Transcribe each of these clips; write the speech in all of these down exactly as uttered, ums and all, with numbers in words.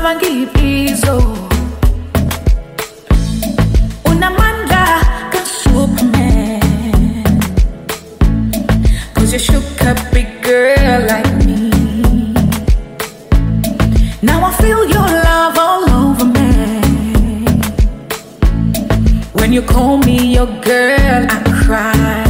ngiyibizo unamandla ka-Superman, 'cause you shook a big girl like me. Now I feel your love all over me. When you call me your girl, I cry.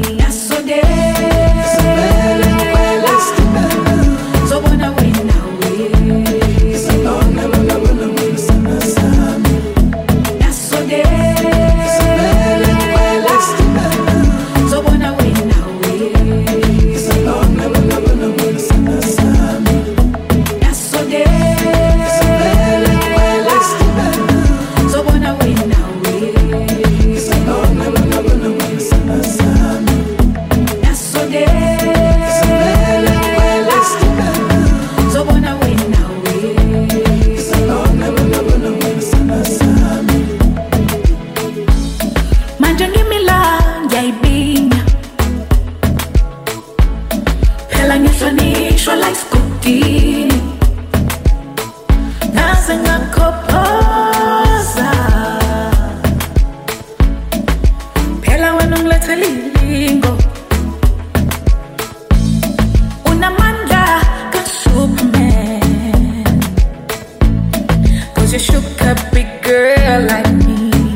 You shook a big girl like me.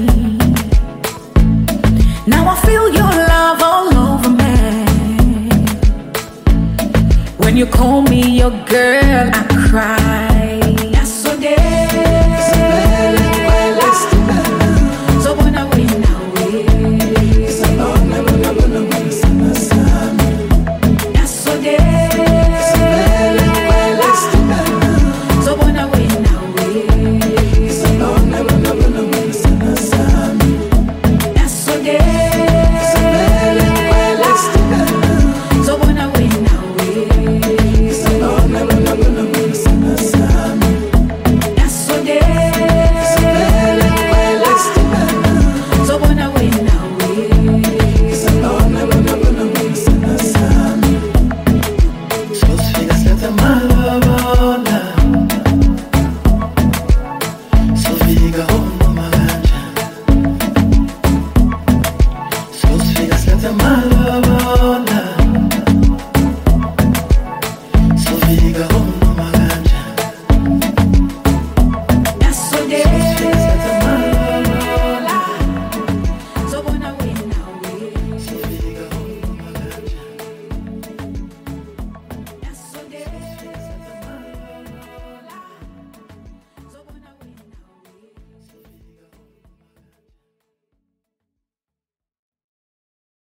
Now I feel your love all over me. When you call me your girl, I cry.